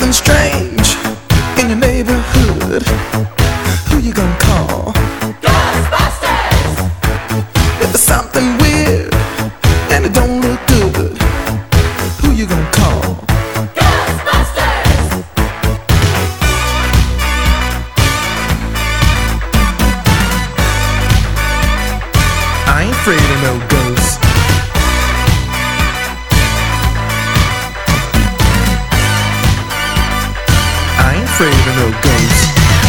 something strange in your neighborhood, who you gonna call? Ghostbusters! If there's something weird and it don't look good, who you gonna call? Ghostbusters! I ain't afraid of no ghosts. I ain't afraid of no ghosts.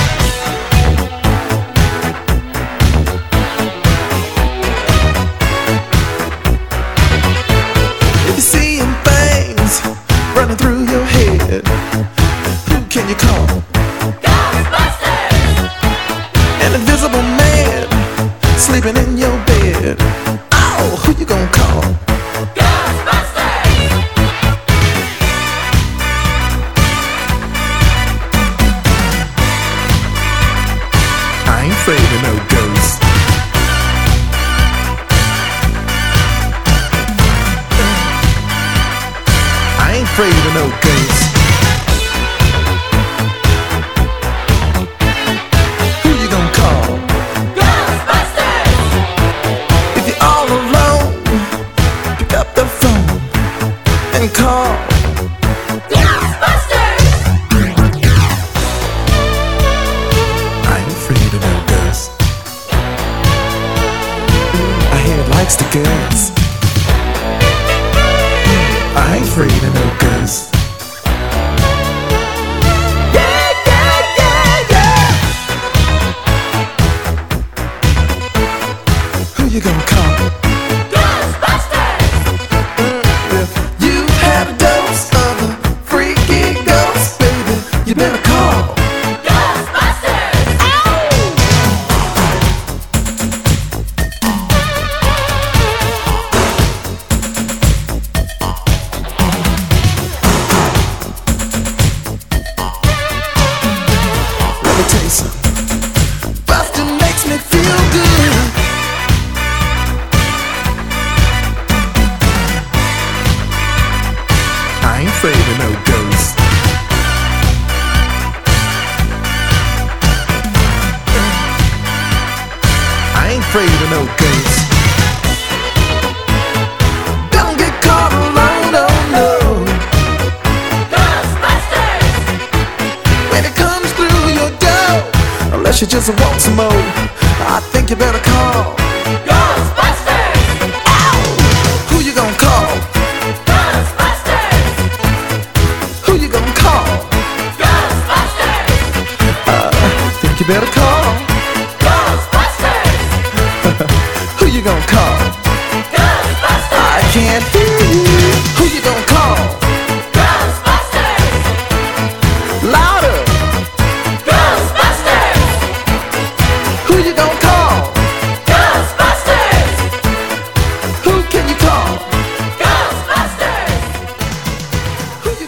If you're seeing things running through your head, who can you call? Ghostbusters! An invisible man sleeping in your bed. Oh, who you gonna call? Ghostbusters! I ain't afraid of no ghosts. I ain't afraid of no ghosts. Who you gonna call? Ghostbusters! If you're all alone, pick up the phone and call. Ghostbusters! I ain't afraid of no ghosts. I hear it likes to gas. I ain't afraid of no ghosts. Yeah, yeah, yeah, yeah! Who you gonna call? Ghostbusters! If you've had a dose of a freaky ghost, baby, you better call. Ghostbusters! Let me tell you something. Bustin' makes me feel good. I ain't afraid of no ghosts. I ain't afraid of no ghosts. Don't get caught alone, oh no. Ghostbusters! When it comes through your door, unless you just want some more, I think you better